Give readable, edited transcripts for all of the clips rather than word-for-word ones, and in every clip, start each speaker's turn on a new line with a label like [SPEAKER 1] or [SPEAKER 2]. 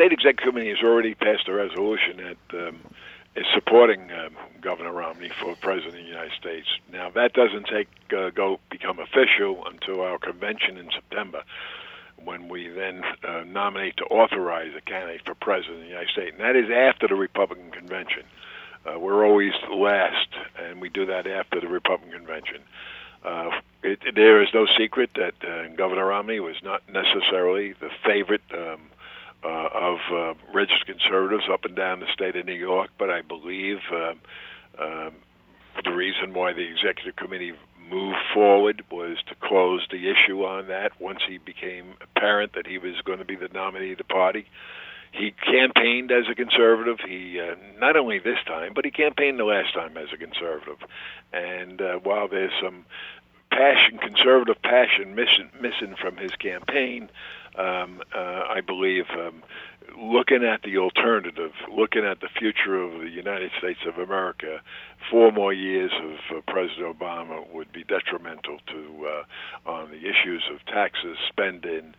[SPEAKER 1] State Executive Committee has already passed a resolution that is supporting Governor Romney for President of the United States. Now, that doesn't become official until our convention in September, when we then nominate to authorize a candidate for President of the United States. And that is after the Republican convention. We're always last, and we do that after the Republican convention. There is no secret that Governor Romney was not necessarily the favorite of registered conservatives up and down the state of New York, but I believe the reason why the Executive Committee moved forward was to close the issue on that once he became apparent that he was going to be the nominee of the party. He campaigned as a conservative. He not only this time, but he campaigned the last time as a conservative. And while there's some conservative passion missing from his campaign, I believe looking at the alternative, looking at the future of the United States of America, 4 more years of President Obama would be detrimental to on the issues of taxes, spending,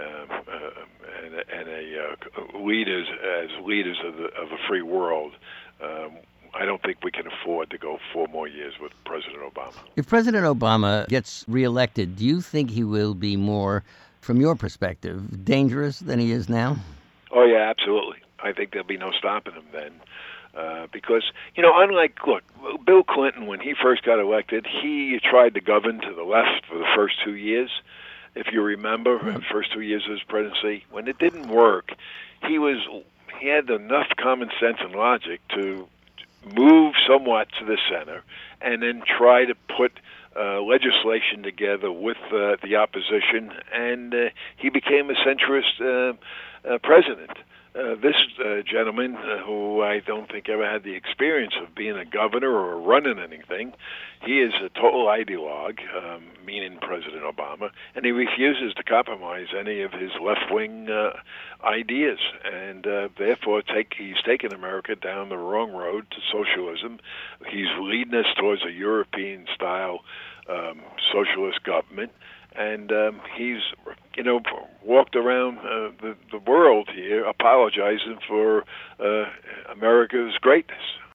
[SPEAKER 1] and leaders of a free world. I don't think we can afford to go 4 more years with President Obama.
[SPEAKER 2] If President Obama gets reelected, do you think he will be more, from your perspective, dangerous than he is now?
[SPEAKER 1] Oh, yeah, absolutely. I think there'll be no stopping him then. Because, look, Bill Clinton, when he first got elected, he tried to govern to the left for the first 2 years. If you remember, the first 2 years of his presidency, when it didn't work, he had enough common sense and logic to move somewhat to the center and then try to put legislation together with the opposition, and he became a centrist president. This gentleman, who I don't think ever had the experience of being a governor or running anything, he is a total ideologue, meaning President Obama, and he refuses to compromise any of his left-wing ideas, and therefore he's taken America down the wrong road to socialism. He's leading us towards a European-style socialist government. And he's, walked around the world here apologizing for America's greatness.